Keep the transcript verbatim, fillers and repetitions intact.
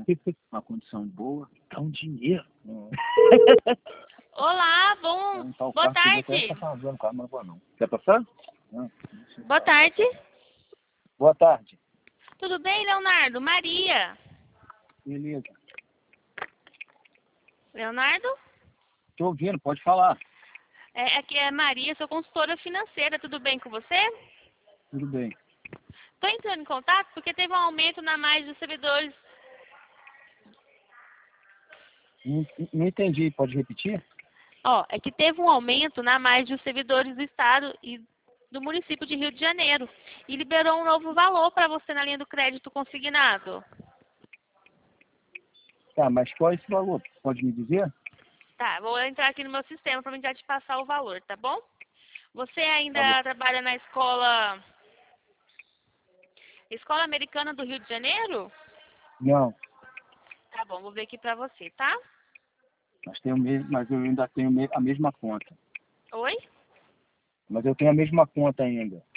Uma condição boa. Dá um dinheiro. Olá, bom... Então, boa tarde. Tá fazendo carro, mas não vou não. Quer passar? Não. Boa tarde. Boa tarde. Tudo bem, Leonardo? Maria. Beleza. Leonardo? Tô ouvindo, pode falar. É, aqui é Maria, sou consultora financeira. Tudo bem com você? Tudo bem. Estou entrando em contato porque teve um aumento na mais dos servidores. Não, não entendi, pode repetir? Ó, é que teve um aumento na mais dos servidores do estado e do município de Rio de Janeiro. E liberou um novo valor para você na linha do crédito consignado. Tá, mas qual é esse valor? Pode me dizer? Tá, vou entrar aqui no meu sistema para já te passar o valor, tá bom? Você ainda Tá bom. trabalha na escola... Escola Americana do Rio de Janeiro? Não, Tá bom, vou ver aqui pra você, tá? mas, tenho mesmo, mas eu ainda tenho me- a mesma conta. Oi? Mas eu tenho a mesma conta ainda.